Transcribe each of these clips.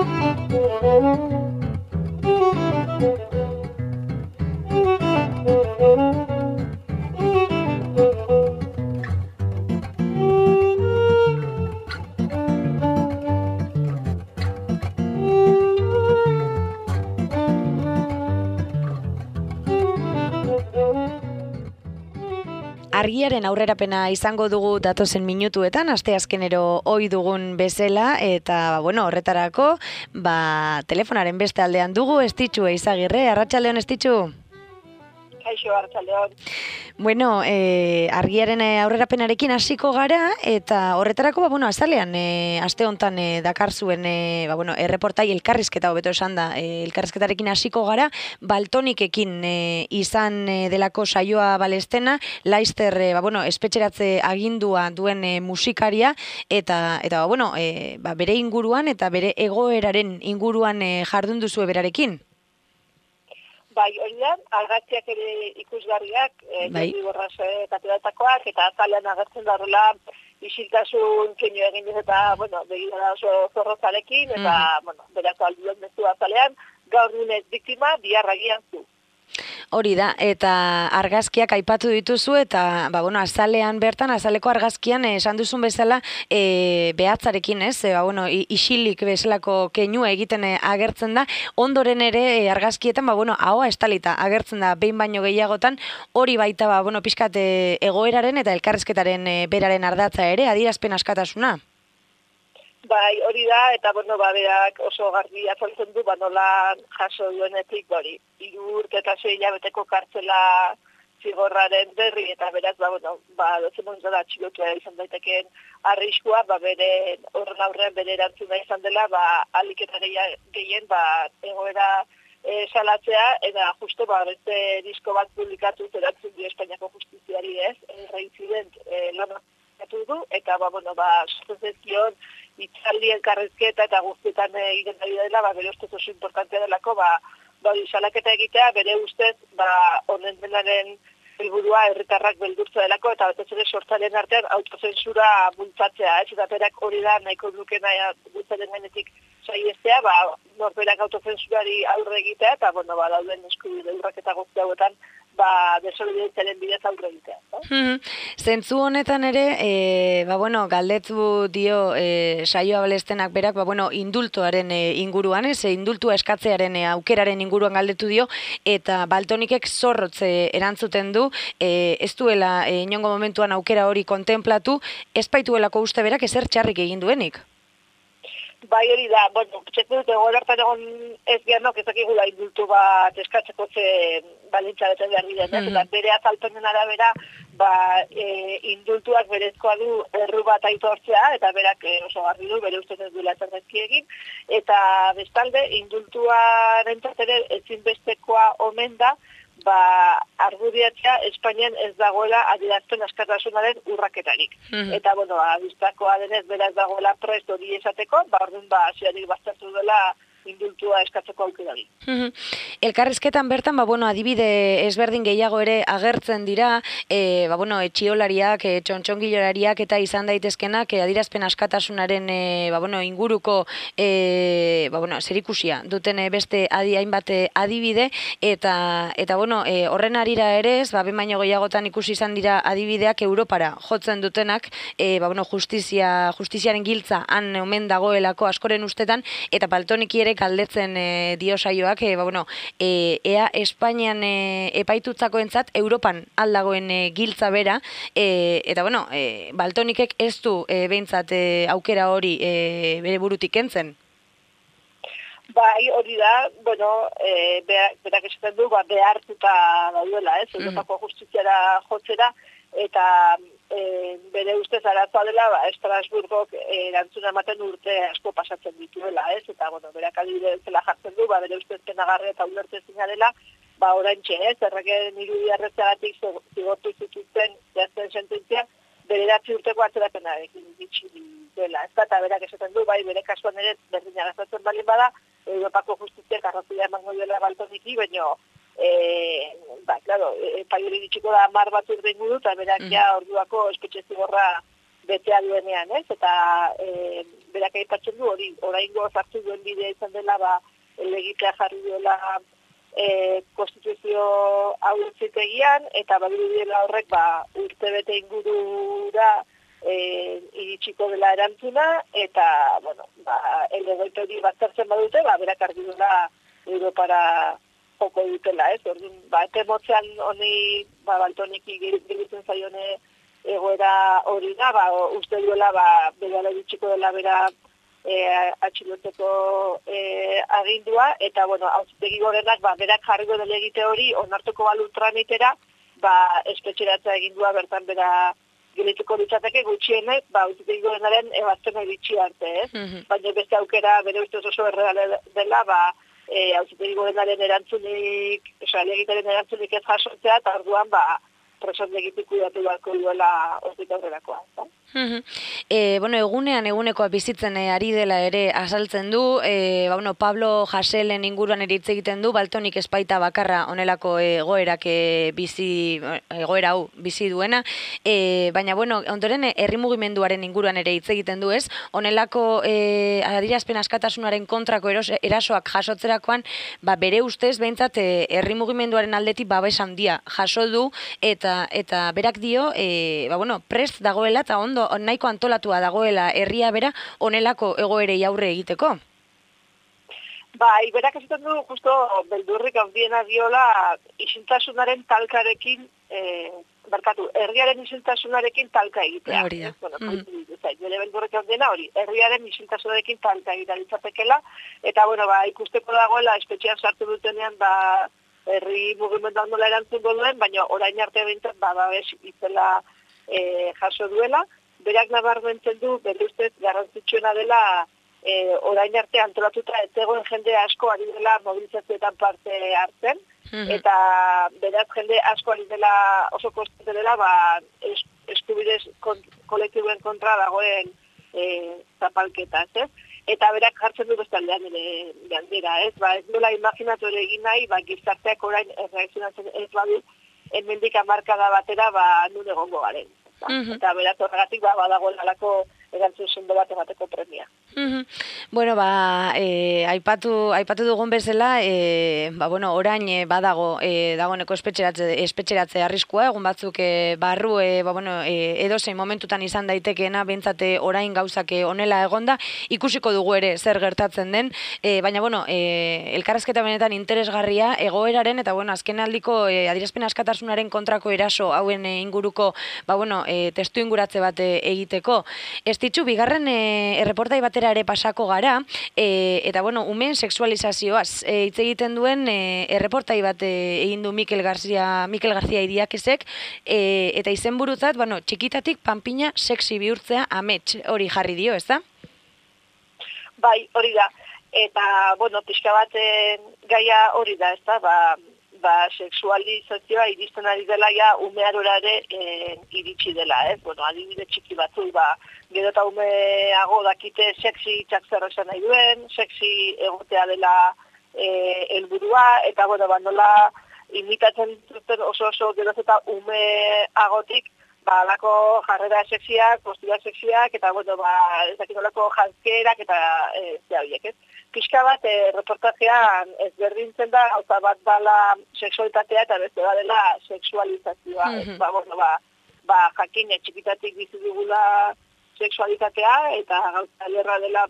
Argiaren aurrerapena izango dugu datozen minutuetan, asteazkenero ohi dugun bezala, eta horretarako, telefonaren beste aldean dugu Estitxu Eizagirre. Arratsaldeon, Estitxu. Kaixo, arratsaldeon. Argiaren aurrerapenarekin hasiko gara, eta horretarako, azalean, aste hontan dakar zuen, erreportai elkarrizketa hobeto esan da, elkarrizketarekin hasiko gara, Valtonikekin izan delako saioa balestena, Laister, espetxeratze agindua duen musikaria, eta bere inguruan eta bere egoeraren inguruan jardun duzue berarekin. Bai, hori da, argazkiak ere ikusgarriak, Jordi Borras katedratakoak, eta azalean agertzen da horrela isiltasun keinu egin dut eta, begirada oso zorrozarekin, eta, berako aldion mezu azalean, gaur nunez biktima, bihar agian zu. Hori da, eta argazkiak aipatu dituzu, eta azalean bertan, azaleko argazkian esan duzun bezala behatzarekin, ez? Isilik bezalako keinua egiten agertzen da, ondoren ere argazkietan, ahoa estalita agertzen da behin baino gehiagotan, hori baita, pixkat egoeraren eta elkarrizketaren beraren ardatza ere, adierazpen askatasuna. Bai, hori da, eta berak oso garbi azaltzen du, nola jaso duenetik, 3 urte eta 6 hilabeteko kartzela zigorraren berri, eta beraz, dozen momentu da atxilotua izan daitekeen arriskua, bere horren aurrean bere erantzuna izan dela, alik eta gehien, egoera salatzea, eta justo, beste disko bat publikatu erantzun dio Espainiako justiziari ez, reincident lana du, eta sortzezion itzaldi elkarrizketa eta guztietan egiten ari dela, bere ustez oso importantea delako, salaketa egitea, bere ustez, honen denaren helburua herritarrak beldurtza delako, eta batez ere sortzaileen artean autozensura bultzatzea, ez, eta berak hori da nahiko dukena bultzaren gainetik saiestea, norberak autozensurari aurre egitea, eta dauden eskubide urraketa guzti hauetan, desobedientziaren bidez aurre egitea. Zentzu honetan ere, galdetu dio saioa balestenak berak, indultuaren inguruan, indultua eskatzearen aukeraren inguruan galdetu dio, eta Valtonikek zorrotze erantzuten du, ez duela inongo momentuan aukera hori kontemplatu, ez baituelako uste berak ezer txarrik egin duenik. Bai, hori da, txetu dute gobertan egon ez gehanok ezakigula indultu bat eskatzeko ze balintza bete behar diren, eta bere azalpenen arabera, indultuak berezkoa du erru bat aitortzea, eta berak oso garbi du, bere ustez ez duela zerrezki egin, eta bestalde, indultuaren ere ezinbestekoa omen da, argudiatzea Espainian ez dagoela adierazpen askatasunaren urraketarik. Eta, biztakoa denez, bera ez dagoela prest hori esateko, orduan hasieratik baztertu dela indultua eskatzeko aukerari. Elkarrizketan bertan, adibide ezberdin gehiago ere agertzen dira, etxiolariak, txontxongilorariak eta izan daitezkenak adierazpen askatasunaren inguruko zerikusia duten beste hainbat adibide, eta horren arira ere ez, behin baino gehiagotan ikusi izan dira adibideak Europara jotzen dutenak, justiziaren giltza han omen dagoelako askoren ustetan, eta Valtoniki ere galdetzen dio saioak, ea Espainian epaitutzakoentzat Europan aldagoen giltza bera, eta Valtonikek ez du behintzat aukera hori bere burutik kentzen. Bai, hori da, berak esaten du, behartuta daudela, ez, Europako justiziara jotzera, eta bere ustez arazoa dela, Estrasburgok erantzuna ematen urte asko pasatzen dituela, ez? Eta, berak adibide zela jartzen du, bere ustez penagarria eta ulertezina dela, oraintxe, ez? Erreken irudiarretzeagatik zigortu zituzten zehazten sententzia, bere 9 urteko atzerapenarekin ditxi dela, ez? Eta berak esaten du, bere kasuan ere berdina gazatzen balin bada, Europako justiziak arrazoia emango dela Valtoniki, baino epai hori ditxiko da 10 bat urte inguru, eta berak orduako espetxe zigorra betea duenean, ez? Eta berak aipatzen du hori, oraingo hartu duen bidea izan dela, legitea jarri duela konstituzio auzitegian, eta badirudela horrek urtebete ingurura iritsiko dela erantzuna, eta, bueno, elegoite hori baztertzen badute, berak argi duela Europara joko dutela, ez? Orduan, ete motzean honi, Valtoniki giritzen zaione egoera hori da, uste duela, bera iritsiko dela bera atxilotzeko agindua, eta, bueno, auzitegi gorenak, berak jarriko dela egite hori, onartuko balu tramitera, espetxeratza agindua bertan bera gelituko litzateke gutxienek, auzitegi gorenaren ebaztena iritsi arte, ez? Baina beste aukera bere ustez oso erreala dela, auzitegi gorenaren erantzunik, legitaren erantzunik ez jasotzea, eta orduan, presoan legitik kuidatu beharko duela hortik aurrerakoa. Bueno, egunekoa bizitzen ari dela ere azaltzen du, Pablo Haselen inguruan ere hitz egiten du, Valtonik ez baita bakarra honelako egoera hau bizi duena, baina, ondoren herri mugimenduaren inguruan ere hitz egiten du, ez? Honelako adierazpen askatasunaren kontrako erasoak jasotzerakoan, bere ustez, behintzat, herri mugimenduaren aldetik babes handia jaso du, eta berak dio, prest dagoela eta ondo nahiko antolatua dagoela herria bera honelako egoerei aurre egiteko. Berak esaten du, justo, beldurrik handiena diola isiltasunaren talkarekin, herriaren isiltasunarekin talka egitea. Hori da. Bere beldurrik handiena hori, herriaren isiltasunarekin talka egitea litzatekela, eta, ikusteko dagoela, espetxean sartu dutenean, herri mugimenduan nola erantzungo duen, baina orain arte behintzen babes izela jaso duela. Berak nabarmentzen du, bere ustez garrantzitsuena dela orain arte antolatuta ez zegoen jende asko ari dela mobilizazioetan parte hartzen, eta beraz jende asko ari dela oso kostante dela eskubidez kolektibuen kontra dagoen zapalketa, ez? Eta berak jartzen du bestaldean ere galdera, ez? Ez nola imaginatu ere egin nahi, gizarteak orain erreakzionatzen ez badu, hemendik hamarkada batera nun egongo garen. Eta beraz horregatik badagoen alako erantzun sendo bat emateko premia. Bueno, aipatu dugun bezala, orain dagoeneko espetxeratze arriskua, egun batzuk barru, edozein momentutan izan daitekeena, bentsate orain gauzak honela egonda, ikusiko dugu ere zer gertatzen den, baina, elkarrezketa benetan interesgarria egoeraren, eta, azken aldiko adierazpen askatasunaren kontrako eraso hauen inguruko, testu inguratze bat egiteko. Ez ditzu, bigarren erreportai batera ere pasako gara, eta, umeen sexualizazioaz hitz egiten duen erreportai bat egin du Mikel García Iriakesek, eta izenburutzat, txikitatik panpina sexy bihurtzea amets hori jarri dio, ez da? Bai, hori da. Eta, pixka bat gaia hori da, ez da, sexualizazioa iristen ari dela umearora ere iritsi dela, ez? Adibide txiki batzu, gero eta umeago dakite sexy zer esan nahi duen, sexy egotea dela helburua, eta, nola imitatzen zuten oso geroz eta umeagotik, alako jarrera sexiak, postura sexiak, eta, ez dakit olako janzkerak, eta horiek, ez? Pixka bat, reportajean ezberdintzen da, gauza bat dala sexualitatea, eta beste dela sexualizazioa. Jakin, txikitatik bizi dugula sexualitatea, eta gauza lerra dela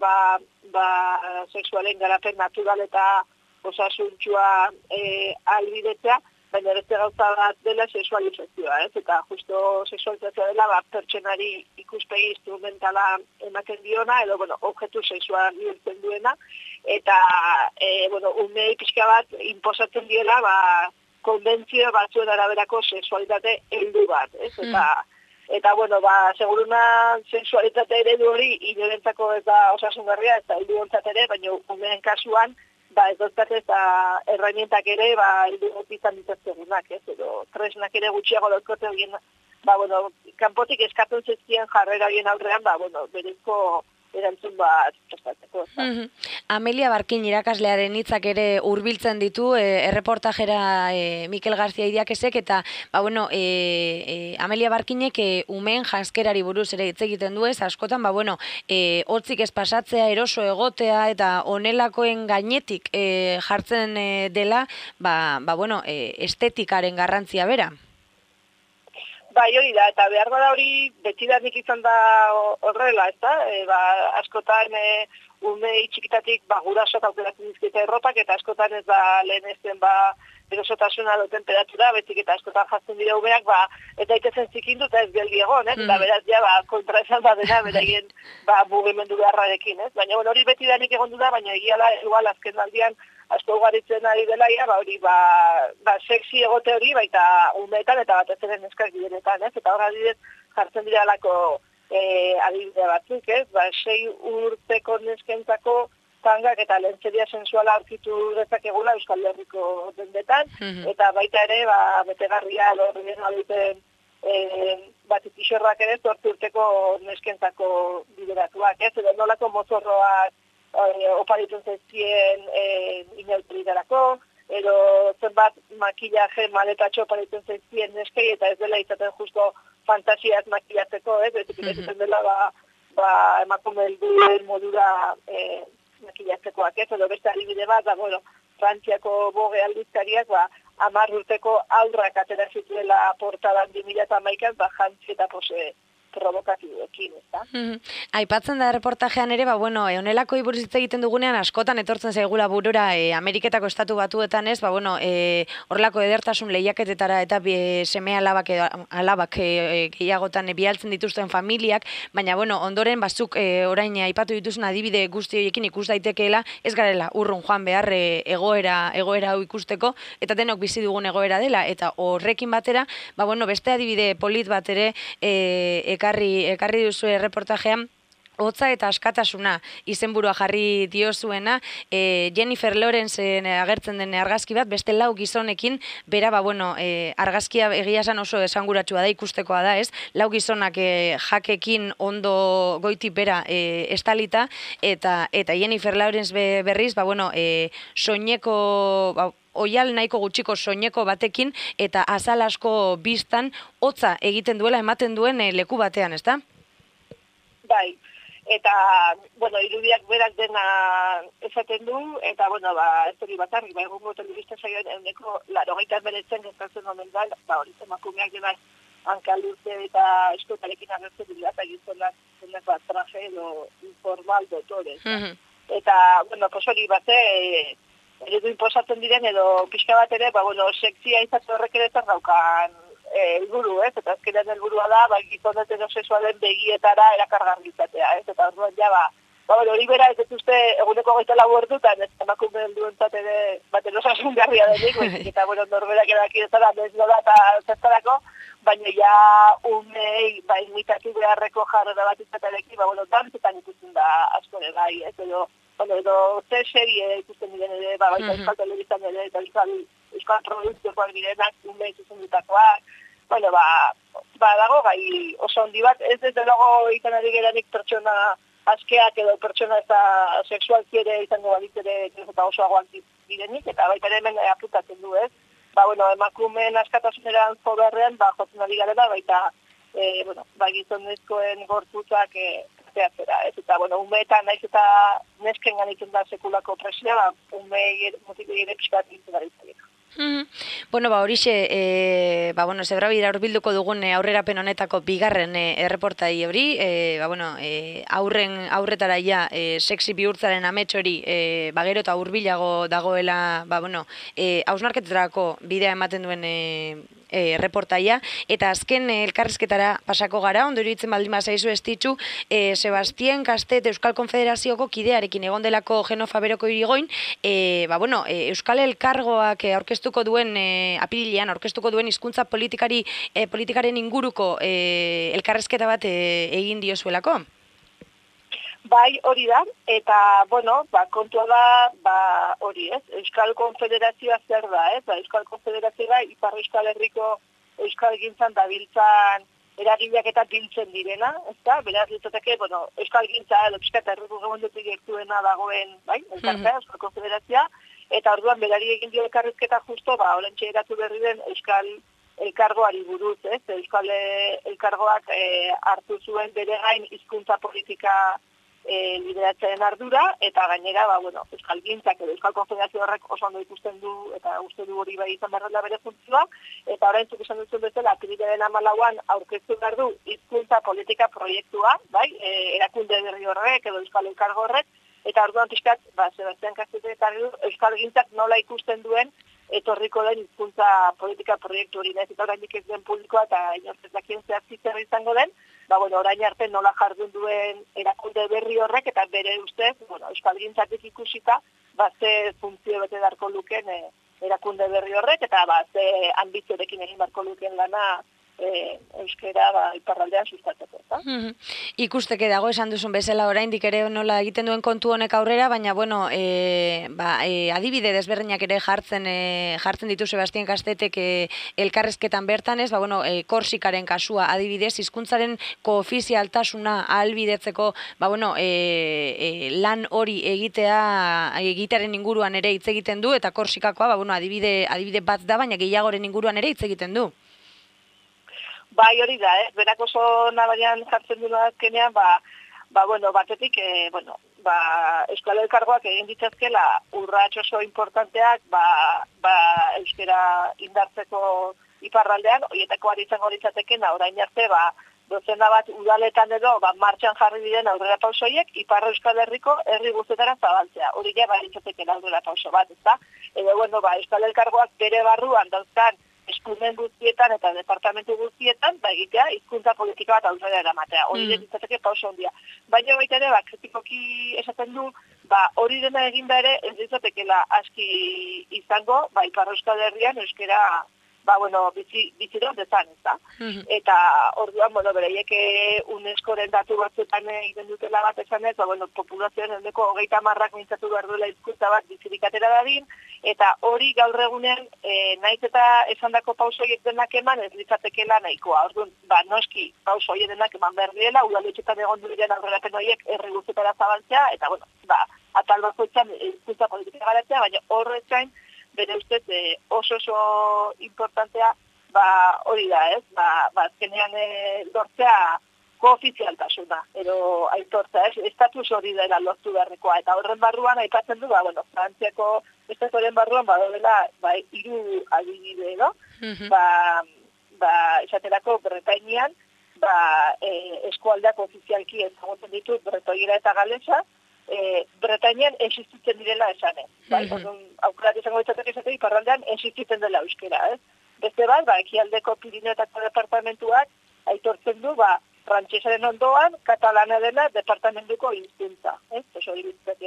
sexualen garapen natural eta osasuntxua albidetzea, baina beste gauza bat dela sexualizazioa, ez? Eta justo sexualizazioa dela pertsonari ikuspegi instrumentala ematen diona, edo, objektu sexual bihurtzen duena, eta, umei pixka bat inposatzen diela, konbentzio batzuen araberako sexualitate heldu bat, ez? Eta, seguruna sexualitate eredu hori inorentzako ez da osasungarria, ez da heldu ontzat ere, baina umeen kasuan, ez dozkat ez erraimientak ere, heldu izan ditaztegunak, ez? Edo tresnak ere gutxiago dauzkote horien, kanpotik eskatzen zezkien jarrera horien aurrean, berezko erantzun bat prestatzeko. Amelia Barkin irakaslearen hitzak ere hurbiltzen ditu erreportajera Mikel García Idiakesek, eta Amelia Barkinek umeen janskerari buruz ere hitz egiten du, ez askotan hotzik ez pasatzea, eroso egotea eta honelakoen gainetik jartzen dela estetikaren garrantzia bera. Bai, hori da, eta behar bada hori betidanik izan da horrela, ez da? Askotan umei txikitatik gurasoak aukeratzen dizkiete erropak, eta askotan ez da lehen ezten erosotasuna duten temperatura, betik eta askotan jazten dira umeak, ez daitezen zikindu eta ez geldi egon, eta beraz kontra esan badena, beraien mugimendu beharrarekin, ez? Baina hori betidanik egon du da, baina egiala igual azken aldian asko ugaritzen ari dela, hori sexy egote hori, baita umeetan eta batez ere neskak direnetan, ez? Eta hor adibidez jartzen dira alako adibide batzuk, ez? 6 urteko neskentzako tangak eta lentzeria sensuala aurkitu dezakegula Euskal Herriko dendetan, eta baita ere, betegarria lorrien aduten tixorrak ere 8 urteko neskentzako bideratuak, ez? Edo nolako mozorroak oparitzen zaizkien inauteritarako, edo zenbat makillaje maletatxo oparitzen zaizkien neskei, eta ez dela izaten justo fantasiaz makillatzeko, ez? Ez dela emakume helduen modura makillatzekoak, ez? Edo beste adibide bat, Frantziako Vogue aldizkariak 10 urteko aurrak atera zituela portadan 2011an, jantzi eta pose provokatiboekin, ezta? Aipatzen da reportajean ere, honelako buruz hitz egiten dugunean askotan etortzen zaigula burura Ameriketako estatu batuetan, ez? Horrelako edertasun lehiaketetara eta seme alabak gehiagotan bialtzen dituzten familiak, baina ondoren bazuk orain aipatu dituzun adibide guzti horiekin ikus daitekeela, ez garela urrun joan behar egoera hau ikusteko, eta denok bizi dugun egoera dela, eta horrekin batera, beste adibide polit bat ere ekarri duzu reportajean, hotza eta askatasuna izenburua jarri diozuena, Jennifer Lawrenceen agertzen den argazki bat, beste 4 gizonekin, bera, argazkia egia esan oso esanguratsua da, ikustekoa da, ez? 4 gizonak jakekin ondo goitik bera estalita, eta Jennifer Lawrence berriz, soineko oial nahiko gutxiko soineko batekin, eta azal asko biztan hotza egiten duela ematen duen leku batean, ezta? Bai. Eta, irudiak berak dena esaten du, eta, ez hori bakarrik, egungo telebista saioan eguneko 89 gertatzen momentan, hori emakumeak denak hankalurte eta eskotarekin agertzen dira, eta gizonak traje edo informal dotores. Eta, hori bate, eredu inposatzen diren, edo pixka bat ere, sekzia izatze horrek ere zer daukan helburu, ez? Eta azkenean helburua da, gizonet edo sexualen begietara erakargarri izatea, ez? Eta orduan hori bera ez dituzte eguneko 24 ordutan, ez emakume helduentzat ere osasun garria denik, eta norberak eraki ezara ez nola eta zertarako, baina umei imitatu beharreko jarrera bat izatearekin, dantzetan ikusten da asko ere bai, ez? Edo serie ikusten diren ere, baita euskal telebizan ere, eta euskal produkzioak direnak, umei zuzendutakoak, dago gai oso handi bat, ez dago izan ari geranik pertsona askeak edo pertsona eta sexualki ere izango balitere eta osoagoak direnik, eta baita ere hemen apuntatzen du, ez? Emakumeen askatasuneran zoberrean, jotzen ari garela, baita, gizonezkoen gorputzak zehatzera, ez? Eta, umeetan naiz eta nesken ganitzen da sekulako presioa, umei motibi ere pixkat gintzen ari zaiek. Horixe, zebrabira horbilduko dugun aurrerapen honetako bigarren erreportai hori, aurretara ja sexy bihurtzaren amets hori gero eta hurbilago dagoela, hausnarketetarako bidea ematen duen reportaia, eta azken elkarrizketara pasako gara, ondo iruditzen baldin bazaizu estitxu, Sebastien Kastet Euskal Konfederazioko kidearekin egon delako Genofa Beroko irigoin, Euskal Elkargoak aurkeztuko duen apirilean, aurkeztuko duen hizkuntza politikaren inguruko elkarrizketa bat egin diozuelako? Bai, hori da, eta, kontua da, hori, ez? Euskal Konfederazioa zer da, ez? Euskal Konfederazioa Ipar Euskal Herriko Euskal Gintzan dabiltzan eragileak eta biltzen direna, ezta? Beraz litzateke, bueno, euskalgintza edo pixkat erregumendutik gertuena dagoen, bai, elkartea, Euskal Konfederazioa, eta orduan berari egin dio elkarrizketa justo, orentxe eratu berri den Euskal Elkargoari buruz, ez? Euskal Elkargoak hartu zuen bere gain hizkuntza politika lideratzen ardura, eta gainera, euskalgintzak edo Euskal Konfederazio horrek oso ondo ikusten du, eta uste du hori bai izan behar dela bere funtzioa, eta orain zuk esan duzun bezala, apirilaren 14an aurkeztu behar du hizkuntza politika proiektua, bai, erakunde berri horrek edo Euskal Elkargo horrek, eta orduan pixkat, Sebastian Kastetek euskalgintzak nola ikusten duen etorriko den hizkuntza politika proiektu hori, ez eta oraindik ez den publikoa eta inortzakien zehazki zer izango den, orain arte nola jardun duen erakunde berri horrek eta bere ustez, euskalgintzatik ikusita, ze funtzio bete darko luken erakunde berri horrek eta ze ambiziorekin egin barko luken lana euskera iparraldean sustatzeko, eta? Ikusteke dago esan duzun bezala oraindik ere nola egiten duen kontu honek aurrera, baina adibide desberdinak ere jartzen ditu Sebastian Kastetek elkarrezketan bertan, ez? Korsikaren kasua adibidez, hizkuntzaren koofizialtasuna ahalbidetzeko, lan hori egitearen inguruan ere hitz egiten du eta Korsikakoa, adibide bat da, baina gehiagoren inguruan ere hitz egiten du. Bai, hori da, berak oso nabarian jartzen duen azkenean, batetik, Euskal Elkargoak egin ditzazkela urrats oso importanteak, euskera indartzeko iparraldean, horietako ari izango ditzatekena, orain arte, dozena bat udaletan edo, martxan jarri diren aurrera pausoiek, Ipar Euskal Herriko herri guztetara zabaltzea. Hori ja, ditzatekena aurrera pauso bat, ezta? Edo, Euskal Elkargoak bere barruan dauzkan, eskumen guztietan eta departamentu guztietan, egitea hizkuntza politika bat aurrera eramatea. Hori ditzateke pauso handia. Baina baita ere, kritikoki esaten du, hori dena eginda ere, ez ditzatekela aski izango, Ipar Euskal Herrian euskera biziron dezan, ez da? Eta orduan, bereiek UNESCO-ren datu batzuetan egiten dutela bat esan ez, populazioen eundeko 30% mintzatu behar duela hizkuntza bat bizirik atera dadin, eta hori gaur egunean, naiz eta esandako pausoiek denak eman, ez litzatekela nahikoa. Orduan, noski pausoiek denak eman behar diela, udaletxetan egon diren aurrerapen horiek herri guztetara zabaltzea, eta atal bakoitzan hizkuntza politika garatzea, baina horrez gain, bere ustez oso importantea hori da, ez? Azkenean lortzea koofizialtasuna, edo aitortza, ez? Estatus hori dela lortu beharrekoa, eta horren barruan aipatzen du, Frantziako estatuaren barruan badela 3 adibide, no? Esaterako Bretainian, eskualdeak ofizialki ezagutzen ditu bretoiera eta galesa, Bretainian existitzen direla esanez. Aukerak izango ditzatek esatei, iparraldean existitzen dela euskera, ez? Beste bat, ekialdeko Pirineotako departamentuak aitortzen du, frantsesaren ondoan, katalana dela departamentuko hizkuntza, ez? Hori bizitzake,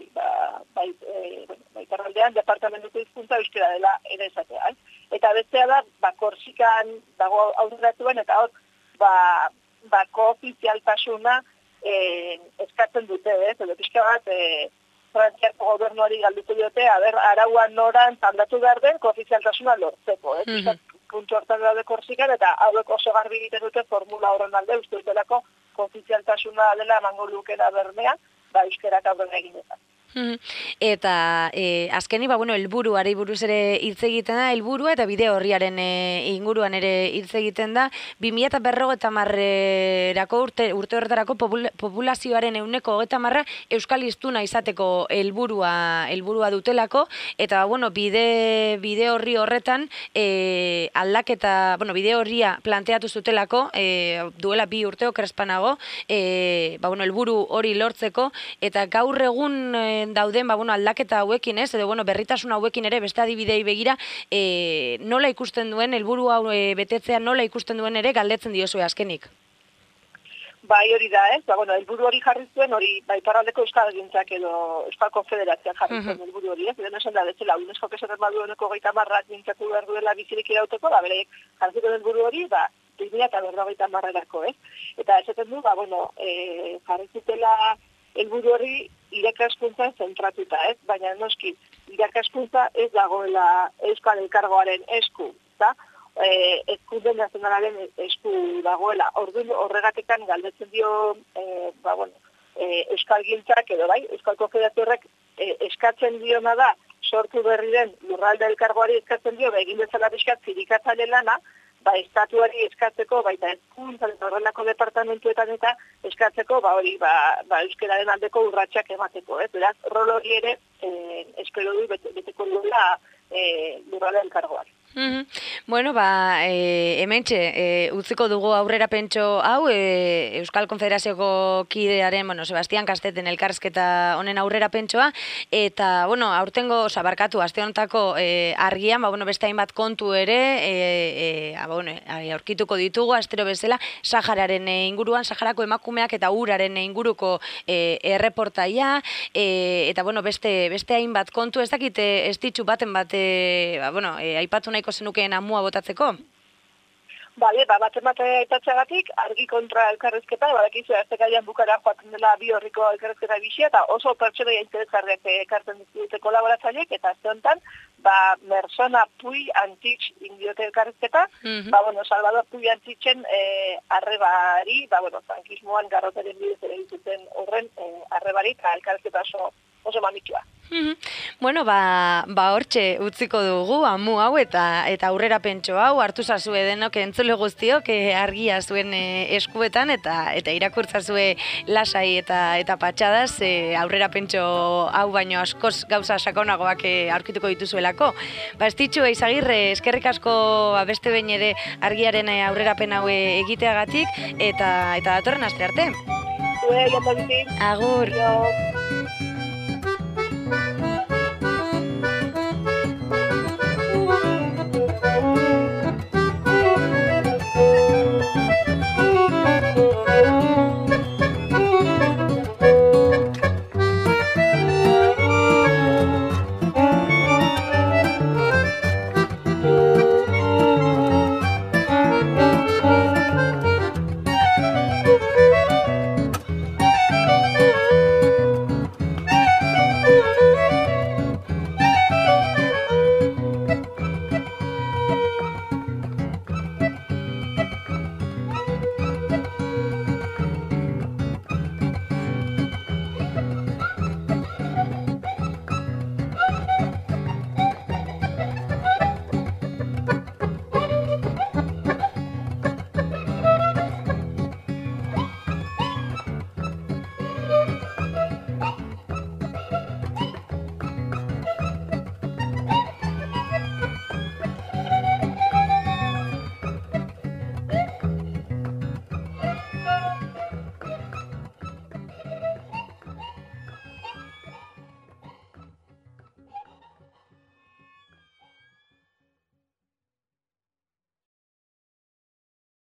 iparraldean departamentuko hizkuntza euskera dela ere esatea, ez? Eta bestea da, Korsikan dago aurreratuen, eta hor, koofizialtasuna eskatzen dute, ez? Edo pixka bat, Frantziako gobernuari galduko diote, arauan noran taldatu behar den koofizialtasuna lortzeko, ez? Puntu hartan daude Korsikan, eta hauek oso garbi egiten dute formula horren alde, uste dutelako koofizialtasuna dela emango lukena bermea, euskerak aurrera eginetan. Eta azkeni, helburuari buruz ere hitz egiten da, helburua eta bide horriaren inguruan ere hitz egiten da, 2050erako urte horretarako populazioaren 130% euskal hiztuna izateko helburua dutelako, eta bide horri horretan aldaketa, bide horria planteatu zutelako, duela 2 urte okerrezpanago, helburu hori lortzeko, eta gaur egun dauden aldaketa hauekin, ez, edo berritasun hauekin ere beste adibidei begira, nola ikusten duen, helburu hau betetzea nola ikusten duen ere galdetzen diozue azkenik. Hori da, ez, helburu hori jarri zuen, hori iparraldeko euskalgintzak edo Euskal Konfederazioak jarri zuen helburu hori, ez, edo esan da, bezala, UNESCO esaten badu 30% mintzatu behar duela bizirik irauteko, bereik jarri zuen helburu hori, 2050erako, ez, eta esaten du, jarri zutela helburu hori irakaskuntzan zentratuta, ez? Baina noski, irakaskuntza ez dagoela Euskal Elkargoaren esku, eta ezkunde nazionalaren esku dagoela. Orduan horregatikan galdetzen dio, Euskal Giltzak edo bai, Euskal Konfederazioak eskatzen diona da, sortu berri den lurralde elkargoari eskatzen dio, egin bezala pixkat zirikatzale lana, estatuari eskatzeko, baita hezkuntzan eta horrelako departamentuetan eta eskatzeko, euskararen aldeko urratsak emateko, beraz, rol hori ere, espero du beteko duela lurralde elkargoari. Bueno, hementxe, utziko dugu aurrera pentso hau, Euskal Konfederazioko kidearen, Sebastian Kasteten elkarrizketa honen aurrera pentsoa, eta, aurtengo, barkatu, aste honetako argian, beste hainbat kontu ere, aurkituko ditugu, astero bezala, Sahararen inguruan, Saharako emakumeak eta uraren inguruko erreportaia, eta, beste hainbat kontu, ez dakit, ez ditxu baten aipatu nahiko zenukeen amua botatzeko? Bale, baten aipatzeagatik, argi kontra elkarrezketa, badakizu aztekaian bukara joaten dela bi horriko elkarrezketa bizia, eta oso pertsonaia interesgarriak ekartzen dute kolaboratzaileek, eta azte honetan, Mersona Puy Antich indiote elkarrezketa, Salvador Puy Antichen arrebari, frankismoan garrotaren bidez ere dituten horren arrebari, eta elkarrezketa oso mamitsua. Hortxe utziko dugu, amu hau eta aurrera pentso hau, hartu zazue denok entzule guztiok argia zuen eskuetan eta irakurtzazue lasai eta patxadaz aurrera pentso hau baino askoz gauza sakonagoak aurkituko dituzuelako. Ez ditxu, Eizagirre, eskerrik asko beste behin ere argiaren aurrerapen hau egiteagatik eta datorren aste arte. Agur.